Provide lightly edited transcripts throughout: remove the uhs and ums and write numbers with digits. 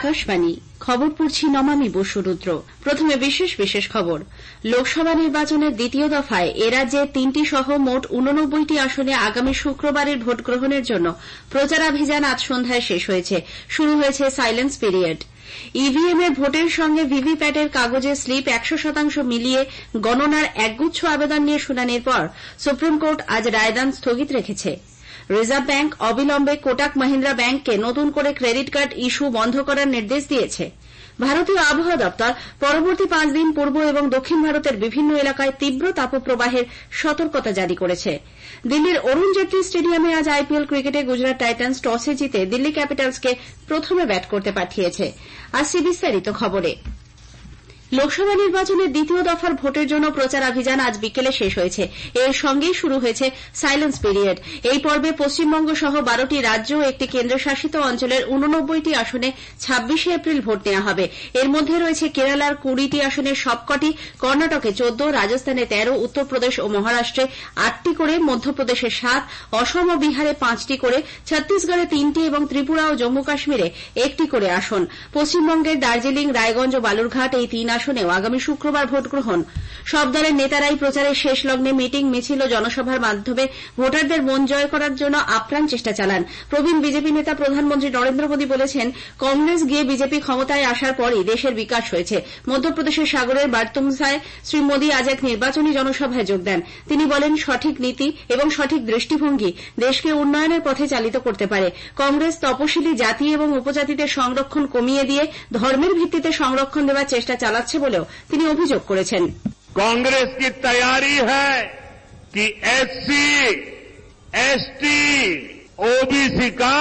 আকাশবাণী খবর পড়ছি নমামি বসুরুদ্র। প্রথমে বিশেষ খবর। লোকসভা নির্বাচনের দ্বিতীয় দফায় এরাজ্যে 3টি সহ মোট 89টি আসনে আগামী শুক্রবারের ভোট গ্রহণের জন্য প্রচারাভিযান আজ সন্ধ্যায় শেষ হয়েছে। শুরু হয়েছে সাইলেন্স পিরিয়ড। ইভিএম এর ভোটের সঙ্গে ভিভিপ্যাটের কাগজের স্লিপ 100% মিলিয়ে গণনার একগুচ্ছ আবেদন নিয়ে শুনানির পর সুপ্রিম কোর্ট আজ রায়দান স্থগিত রেখেছে। রিজার্ভ ব্যাঙ্ক অবিলম্বে কোটাক মাহিন্দ্রা ব্যাঙ্ককে নতুন করে ক্রেডিট কার্ড ইস্যু বন্ধ করার নির্দেশ দিয়েছে। ভারতীয় আবহাওয়া দপ্তর পরবর্তী 5 দিন পূর্ব এবং দক্ষিণ ভারতের বিভিন্ন এলাকায় তীব্র তাপপ্রবাহের সতর্কতা জারি করেছে। দিল্লির অরুণ জেটলি স্টেডিয়ামে আজ আইপিএল ক্রিকেটে গুজরাট টাইটান্স টসে জিতে দিল্লি ক্যাপিটালসকে প্রথমে ব্যাট করতে পাঠিয়েছে। আসছে বিস্তারিত খবরে। লোকসভা নির্বাচনের দ্বিতীয় দফার ভোটের জন্য প্রচারাভিযান আজ বিকেলে শেষ হয়েছে। এর সঙ্গেই শুরু হয়েছে সাইলেন্স পিরিয়ড। এই পর্বে পশ্চিমবঙ্গ সহ 12টি রাজ্য ও একটি কেন্দ্রশাসিত অঞ্চলের 89টি আসনে 26শে এপ্রিল ভোট নেওয়া হবে। এর মধ্যে রয়েছে কেরালার 20টি আসনের সবকটি, কর্ণাটকে 14, রাজস্থানে 13, উত্তরপ্রদেশ ও মহারাষ্ট্রে 8টি করে, মধ্যপ্রদেশে 7, অসম ও বিহারে 5টি করে, ছত্তিশগড়ে 3টি এবং ত্রিপুরা ও জম্মু কাশ্মীরে 1টি করে আসন। পশ্চিমবঙ্গের দার্জিলিং, রায়গঞ্জ ও বালুরঘাট এই 3 আসনেও আগামী শুক্রবার ভোট গ্রহণ। সব দলের নেতারাই প্রচারের শেষ লগ্নে মিটিং, মিছিল ও জনসভার মাধ্যমে ভোটারদের মন জয় করার জন্য আপ্রাণ চেষ্টা চালান। প্রবীণ বিজেপি নেতা প্রধানমন্ত্রী নরেন্দ্র মোদী বলেছেন, কংগ্রেস গিয়ে বিজেপি ক্ষমতায় আসার পরই দেশের বিকাশ হয়েছে। মধ্যপ্রদেশের সাগরের বারতুমসায় শ্রী মোদী আজ এক নির্বাচনী জনসভায় যোগ দেন। তিনি বলেন, সঠিক নীতি এবং সঠিক দৃষ্টিভঙ্গি দেশকে উন্নয়নের পথে চালিত করতে পারে। কংগ্রেস তপশিলি জাতি এবং উপজাতিদের সংরক্ষণ কমিয়ে দিয়ে ধর্মের ভিত্তিতে সংরক্ষণ দেওয়ার চেষ্টা চালাচ্ছে বলেও তিনি অভিযোগ করেছেন। कांग्रेस की तैयारी है कि एससी, एसटी, ओबीसी का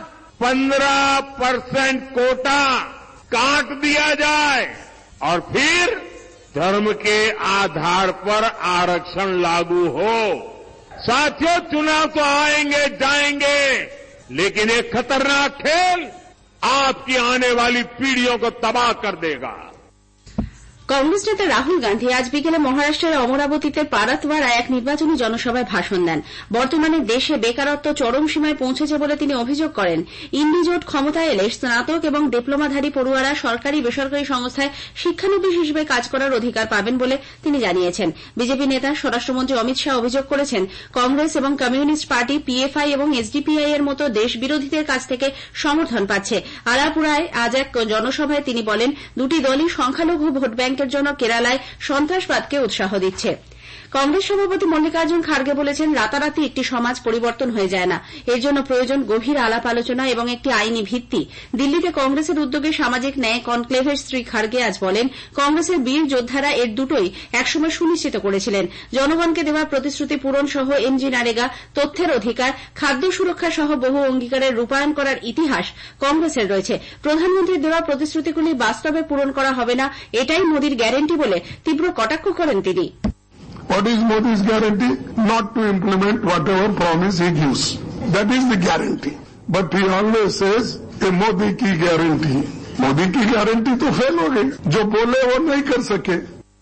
15% कोटा काट दिया जाए और फिर धर्म के आधार पर आरक्षण लागू हो। साथियों, चुनाव तो आएंगे जाएंगे, लेकिन ये खतरनाक खेल आपकी आने वाली पीढ़ियों को तबाह कर देगा। কংগ্রেস নেতা রাহুল গান্ধী আজ বিকেলে মহারাষ্ট্রের অমরাবতীতে পারাতওয়াড়ায় এক নির্বাচনী জনসভায় ভাষণ দেন। বর্তমানে দেশে বেকারত্ব চরম সীমায় পৌঁছেছে বলে তিনি অভিযোগ করেন। ইন্ডিজোট ক্ষমতায় এলে স্নাতক এবং ডিপ্লোমাধারী পড়ুয়ারা সরকারি বেসরকারি সংস্থায় শিক্ষানবিশ হিসেবে কাজ করার অধিকার পাবেন বলে তিনি জানিয়েছেন। বিজেপি নেতা স্বরাষ্ট্রমন্ত্রী অমিত শাহ অভিযোগ করেছেন, কংগ্রেস এবং কমিউনিস্ট পার্টি, পিএফআই এবং এসডিপিআই এর মতো দেশ বিরোধীদের কাছ থেকে সমর্থন পাচ্ছে। আলাপুরায় আজ এক জনসভায় তিনি বলেন, দুটি দলই সংখ্যালঘু ভোট ব্যাংকের জন্য কেরালায় সন্ত্রাসবাদকে উৎসাহ দিচ্ছে। কংগ্রেস সভাপতি মল্লিকার্জুন খার্গে বলেছেন, রাতারাতি একটি সমাজ পরিবর্তন হয়ে যায় না। এর জন্য প্রয়োজন গভীর আলাপ আলোচনা এবং একটি আইনি ভিত্তি। দিল্লিতে কংগ্রেসের উদ্যোগে সামাজিক ন্যায় কনক্লেভের শ্রী খার্গে আজ বলেন, কংগ্রেসের বীর যোদ্ধারা এর দুটোই একসময় সুনিশ্চিত করেছিলেন। জনগণকে দেওয়া প্রতিশ্রুতি পূরণ সহ এমজি নারেগা, তথ্যের অধিকার, খাদ্য সুরক্ষা সহ বহু অঙ্গীকারের রূপায়ণ করার ইতিহাস কংগ্রেসের রয়েছে। প্রধানমন্ত্রীর দেওয়া প্রতিশ্রুতিগুলি বাস্তবে পূরণ করা হবে না, এটাই মোদির গ্যারান্টি বলে তীব্র কটাক্ষ করেন তিনি। What is Modi's guarantee? Not to implement whatever promise he gives. That is the guarantee. But he always says, "A Modi ki guarantee." Modi ki guarantee to fail ho gayi. Jo bole wo nahi kar sake.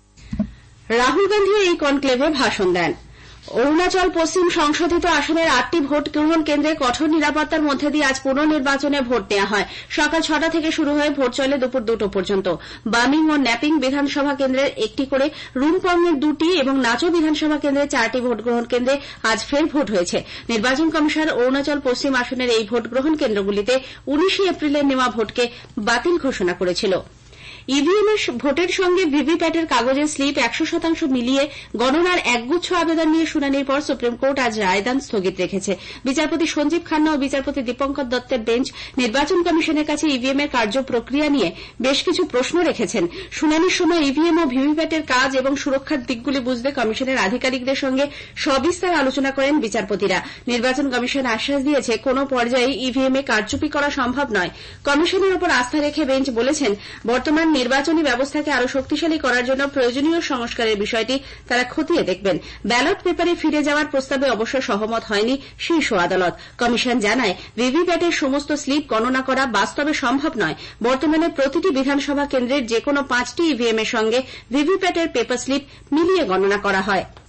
Rahul Gandhi এই কনক্লেভে ভাষণ দেন। অরুণাচল পশ্চিম সংশোধিত আসনের 8টি vote গ্রহণ কেন্দ্রে কঠোর নিরাপত্তার মধ্যে দিয়ে আজ পুনর্নির্বাচনে ভোট নেওয়া হয়। সকাল 6টা থেকে শুরু হয়ে ভোট চলে দুপুর 2টো পর্যন্ত। বামিং ও ন্যাপিং বিধানসভা কেন্দ্রের 1টি করে, রুমপংয়ের 2টি এবং নাচো বিধানসভা কেন্দ্রে 4টি ভোট গ্রহণ কেন্দ্রে আজ ফের ভোট হয়েছে। নির্বাচন কমিশন অরুণাচল পশ্চিম আসনের এই ভোট গ্রহণ কেন্দ্রগুলিতে 19শে এপ্রিলের নেওয়া ভোটকে বাতিল ঘোষণা করেছিল। ইভিএম এর ভোটের সঙ্গে ভিভিপ্যাটের কাগজের স্লিপ 100% মিলিয়ে গণনার একগুচ্ছ আবেদন নিয়ে শুনানির পর সুপ্রিম কোর্ট আজ রায়দান স্থগিত রেখেছে। বিচারপতি সঞ্জীব খান্না ও বিচারপতি দীপঙ্কর দত্তের বেঞ্চ নির্বাচন কমিশনের কাছে ইভিএম এর কার্য প্রক্রিয়া নিয়ে বেশ কিছু প্রশ্ন রেখেছেন। শুনানির সময় ইভিএম ও ভিভিপ্যাটের কাজ এবং সুরক্ষার দিকগুলি বুঝতে কমিশনের আধিকারিকদের সঙ্গে সবিস্তার আলোচনা করেন বিচারপতিরা। নির্বাচন কমিশন আশ্বাস দিয়েছে, কোন পর্যায়ে ইভিএম এ কারচুপি করা সম্ভব নয়। কমিশনের উপর আস্থা রেখে বেঞ্চ বলেছেন, বর্তমান নির্বাচনী ব্যবস্থাকে আরো শক্তিশালী করার জন্য প্রয়োজনীয় সংস্কারের বিষয়টি তারা খতিয়ে দেখবেন। ব্যালট পেপারে ফিরে যাওয়ার প্রস্তাবে অবশ্য সহমত হয়নি শীর্ষ আদালত। কমিশন জানায়, ভিভিপ্যাটের সমস্ত স্লিপ গণনা করা বাস্তবে সম্ভব নয়। বর্তমানে প্রতিটি বিধানসভা কেন্দ্রের যেকোনো 5টি ইভিএম এর সঙ্গে ভিভিপ্যাটের পেপার স্লিপ মিলিয়ে গণনা করা হয়।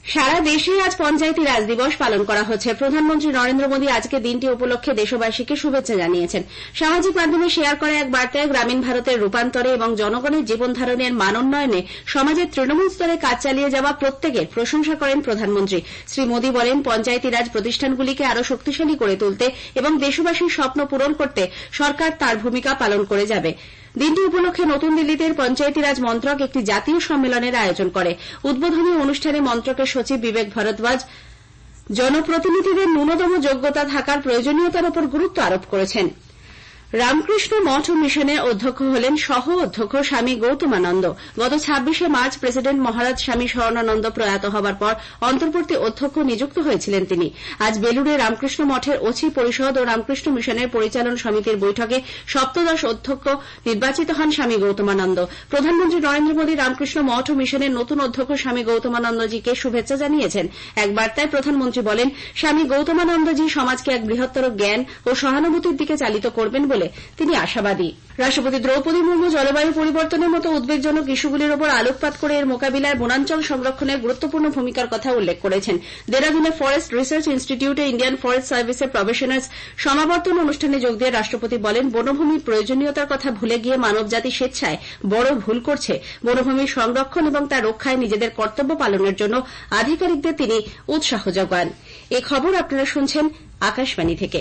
সারা দেশে আজ পঞ্চায়েতি রাজ দিবস পালন করা হচ্ছে। প্রধানমন্ত্রী নরেন্দ্র মোদী আজকে দিনটি উপলক্ষে দেশবাসীকে শুভেচ্ছা জানিয়েছেন। সামাজিক মাধ্যমে শেয়ার করা এক বার্তায় গ্রামীণ ভারতের রূপান্তরে এবং জনগণের জীবনধারণের মান উন্নয়নে সমাজের তৃণমূল স্তরে কাজ চালিয়ে যাওয়া প্রত্যেকের প্রশংসা করেন প্রধানমন্ত্রী। শ্রী মোদী বলেন, পঞ্চায়েতি রাজ প্রতিষ্ঠানগুলিকে আরও শক্তিশালী করে তুলতে এবং দেশবাসীর স্বপ্ন পূরণ করতে সরকার তার ভূমিকা পালন করে যাবে। দিনটি উপলক্ষে নতুন দিল্লিতে পঞ্চায়েতি রাজ মন্ত্রক একটি জাতীয় সম্মেলনের আয়োজন করে। উদ্বোধনী অনুষ্ঠানে মন্ত্রকের সচিব বিবেক ভরদ্বাজ জনপ্রতিনিধিদের ন্যূনতম যোগ্যতা থাকার প্রয়োজনীয়তার উপর গুরুত্ব আরোপ করেছেন। রামকৃষ্ণ মঠ ও মিশনের অধ্যক্ষ হলেন সহ অধ্যক্ষ স্বামী গৌতমানন্দ। গত 26শে মার্চ প্রেসিডেন্ট মহারাজ স্বামী স্মরণানন্দ প্রয়াত হবার পর অন্তর্বর্তী অধ্যক্ষ নিযুক্ত হয়েছিলেন তিনি। আজ বেলুড়ে রামকৃষ্ণ মঠের অছি পরিষদ ও রামকৃষ্ণ মিশনের পরিচালন সমিতির বৈঠকে সপ্তদশ অধ্যক্ষ নির্বাচিত হন স্বামী গৌতমানন্দ। প্রধানমন্ত্রী নরেন্দ্র মোদী রামকৃষ্ণ মঠ ও মিশনের নতুন অধ্যক্ষ স্বামী গৌতমানন্দজিকে শুভেচ্ছা জানিয়েছেন। এক বার্তায় প্রধানমন্ত্রী বলেন, স্বামী গৌতমানন্দজি সমাজকে এক বৃহত্তর জ্ঞান ও সহানুভূতির দিকে চালিত করবেন বলে তিনি আশাবাদী। রাষ্ট্রপতি দ্রৌপদী মুর্মু জলবায়ু পরিবর্তনের মতো উদ্বেগজনক ইস্যুগুলির উপর আলোকপাত করে এর মোকাবিলায় বনাঞ্চল সংরক্ষণের গুরুত্বপূর্ণ ভূমিকার কথা উল্লেখ করেছেন। দেরাদুনে ফরেস্ট রিসার্চ ইনস্টিটিউটে ইন্ডিয়ান ফরেস্ট সার্ভিসের প্রবেশনার্স সমাবর্তন অনুষ্ঠানে যোগ দিয়ে রাষ্ট্রপতি বলেন, বনভূমির প্রয়োজনীয়তার কথা ভুলে গিয়ে মানবজাতি স্বেচ্ছায় বড় ভুল করছে। বনভূমির সংরক্ষণ এবং তা রক্ষায় নিজেদের কর্তব্য পালনের জন্য আধিকারিকদের তিনি উৎসাহ যোগান। এই খবর আপনারা শুনছেন আকাশবাণী থেকে।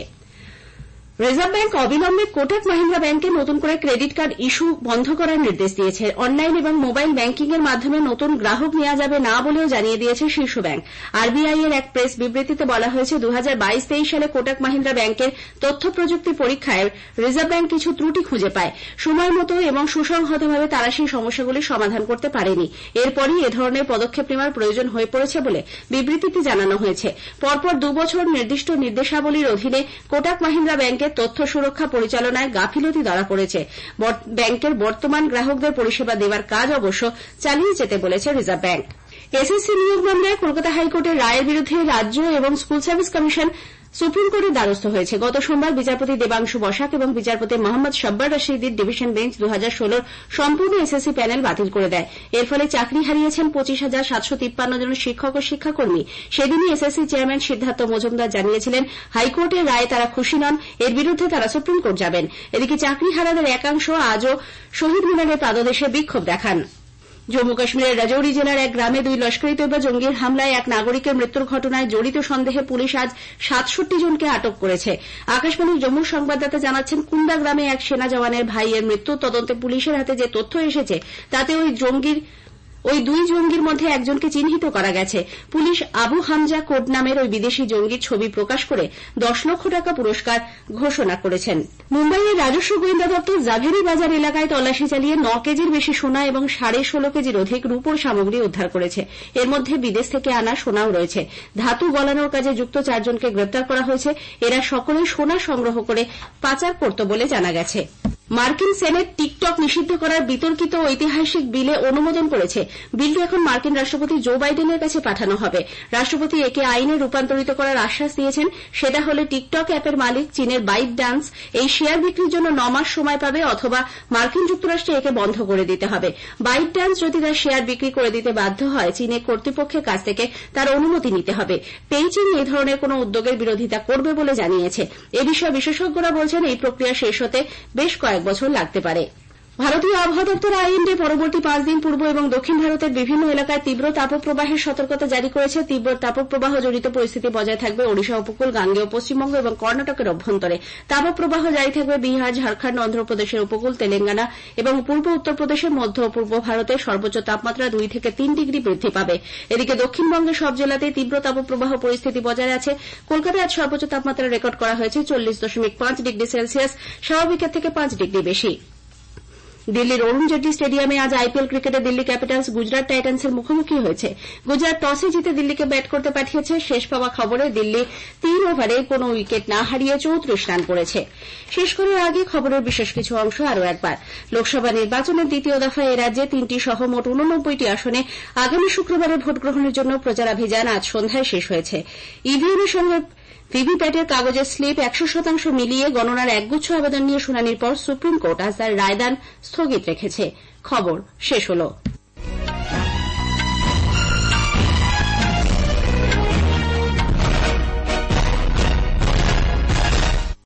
রিজার্ভ ব্যাঙ্ক অবিলম্বে কোটাক মাহিন্দ্রা ব্যাঙ্কে নতুন করে ক্রেডিট কার্ড ইস্যু বন্ধ করার নির্দেশ দিয়েছে। অনলাইন এবং মোবাইল ব্যাঙ্কিং এর মাধ্যমে নতুন গ্রাহক নেওয়া যাবে না বলেও জানিয়ে দিয়েছে শীর্ষ ব্যাঙ্ক। আরবিআই এর এক প্রেস বিবৃতিতে বলা হয়েছে, 2022-23 সালে কোটাক মাহিন্দ্রা ব্যাঙ্কের তথ্য প্রযুক্তি পরীক্ষায় রিজার্ভ ব্যাঙ্ক কিছু ত্রুটি খুঁজে পায়। সময় মতো এবং সুসংহতভাবে তারা সেই সমস্যাগুলির সমাধান করতে পারেনি। এরপরই এ ধরনের পদক্ষেপ নেওয়ার প্রয়োজন হয়ে পড়েছে বলে বিবৃতিতে জানানো হয়েছে। পরপর 2 বছর নির্দিষ্ট নির্দেশাবলীর অধীনে কোটাক মাহিন্দ্রা ব্যাঙ্কের তথ্য সুরক্ষা পরিচালনায় গাফিলতি ধরা পড়েছে। ব্যাংকের বর্তমান গ্রাহকদের পরিষেবা দেওয়ার কাজ অবশ্য চালিয়ে যেতে বলেছে রিজার্ভ ব্যাঙ্ক। এসএসসি নিয়োগ মামলায় কলকাতা হাইকোর্টের রায়ের বিরুদ্ধে রাজ্য এবং স্কুল সার্ভিস কমিশন সুপ্রিম কোর্টের দ্বারস্থ হয়েছে। গত সোমবার বিচারপতি দেবাংশু বসাক এবং বিচারপতি মোহাম্মদ শব্বার রশিদির ডিভিশন বেঞ্চ 2016 সম্পূর্ণ এসএসসি প্যানেল বাতিল করে দেয়। এর ফলে চাকরি হারিয়েছেন 25,753 জন শিক্ষক ও শিক্ষাকর্মী। সেদিনই এসএসসি চেয়ারম্যান সিদ্ধার্থ মজুমদার জানিয়েছিলেন, হাইকোর্টের রায়ে তারা খুশি নন, এর বিরুদ্ধে তারা সুপ্রিম কোর্ট যাবেন। এদিকে চাকরিহারাদের একাংশ আজও শহীদ মিনারের পাদদেশে বিক্ষোভ দেখান। জম্মু কাশ্মীরের রাজৌরি জেলার এক গ্রামে 2 লস্করি তৈবা জঙ্গির হামলায় এক নাগরিকের মৃত্যুর ঘটনায় জড়িত সন্দেহে পুলিশ আজ 67 জনকে আটক করেছে। আকাশবাণীর জম্মুর সংবাদদাতা জানাচ্ছেন, কুন্দা গ্রামে এক সেনা জওয়ানের ভাইয়ের মৃত্যুর তদন্তে পুলিশের হাতে যে তথ্য এসেছে তাতে ওই 2 জঙ্গির মধ্যে একজনকে চিহ্নিত করা গেছে। পুলিশ আবু হামজা কোড নামের ওই বিদেশি জঙ্গির ছবি প্রকাশ করে 10 লক্ষ টাকা পুরস্কার ঘোষণা করেছেন। মুম্বাইয়ের রাজস্ব গোয়েন্দা দপ্তর জাগেরি বাজার এলাকায় তল্লাশি চালিয়ে 9 কেজির বেশি সোনা এবং 16.5 কেজির অধিক রূপোর সামগ্রী উদ্ধার করেছে। এর মধ্যে বিদেশ থেকে আনা সোনাও রয়েছে। ধাতু গলানোর কাজে যুক্ত 4 জনকে গ্রেপ্তার করা হয়েছে। এরা সকলে সোনা সংগ্রহ করে পাচার করত বলে জানা গেছে। মার্কিন সেনেট টিকটক নিষিদ্ধ করার বিতর্কিত ঐতিহাসিক বিলে অনুমোদন করেছে। বিলটি এখন মার্কিন রাষ্ট্রপতি জো বাইডেনের কাছে পাঠানো হবে। রাষ্ট্রপতি একে আইনে রূপান্তরিত করার আশ্বাস দিয়েছেন। সেটা হলে টিকটক অ্যাপের মালিক চীনের বাইট ডান্স এই শেয়ার বিক্রির জন্য 9 মাস সময় পাবে, অথবা মার্কিন যুক্তরাষ্ট্রে একে বন্ধ করে দিতে হবে। বাইট ডান্স যদি তার শেয়ার বিক্রি করে দিতে বাধ্য হয়, চীনের কর্তৃপক্ষের কাছ থেকে তার অনুমতি নিতে হবে। পেইচিং এই ধরনের কোন উদ্যোগের বিরোধিতা করবে বলে জানিয়েছে। এ বিষয়ে বিশেষজ্ঞরা বলছেন, এই প্রক্রিয়া শেষ হতে বেশ কয়েক বছর লাগতে পারে। ভারতীয় আবহাওয়া দপ্তর আইএমডি পরবর্তী 5 দিন পূর্ব এবং দক্ষিণ ভারতের বিভিন্ন এলাকায় তীব্র তাপপ্রবাহের সতর্কতা জারি করেছে। তীব্র তাপপ্রবাহ জনিত পরিস্থিতি বজায় থাকবে ওড়িশা উপকূল, গাঙ্গেয় পশ্চিমবঙ্গ এবং কর্ণাটকের অভ্যন্তরে। তাপপ্রবাহ জারি থাকবে বিহার, ঝাড়খণ্ড, অন্ধ্রপ্রদেশের উপকূল, তেলেঙ্গানা এবং পূর্ব উত্তরপ্রদেশের মধ্য ও পূর্ব ভারতে সর্বোচ্চ তাপমাত্রা 2 থেকে 3 ডিগ্রি বৃদ্ধি পাবে। এদিকে দক্ষিণবঙ্গের সব জেলাতেই তীব্র তাপপ্রবাহ পরিস্থিতি বজায় আছে। কলকাতায় আজ সর্বোচ্চ তাপমাত্রা রেকর্ড করা হয়েছে 40.5 ডিগ্রি সেলসিয়াস, স্বাভাবিকের থেকে 5 ডিগ্রি বেশি। দিল্লির অরুণ জেটলি স্টেডিয়ামে আজ আইপিএল ক্রিকেটে দিল্লি ক্যাপিটালস গুজরাট টাইটান্সের মুখোমুখি হয়েছে। গুজরাট টসে জিতে দিল্লিকে ব্যাট করতে পাঠিয়েছে। শেষ পাওয়া খবরে দিল্লি 3 ওভারে কোনো উইকেট না হারিয়ে 34 রান করেছে। শেষ করার আগে খবরের বিশেষ কিছু অংশ আরও একবার। লোকসভা নির্বাচনের দ্বিতীয় দফায় এ রাজ্যে 3টি সহ মোট 89টি আসনে আগামী শুক্রবারে ভোট গ্রহণের জন্য প্রচারাভিযান আজ সন্ধ্যায় শেষ হয়েছে। ইভিএমের সঙ্গে ভিভিপ্যাটের কাগজের স্লিপ 100% মিলিয়ে গণনার একগুচ্ছ আবেদন নিয়ে শুনানির পর সুপ্রিম কোর্ট আজ তার রায়দান স্থগিত রেখেছে। খবর শেষ হলো।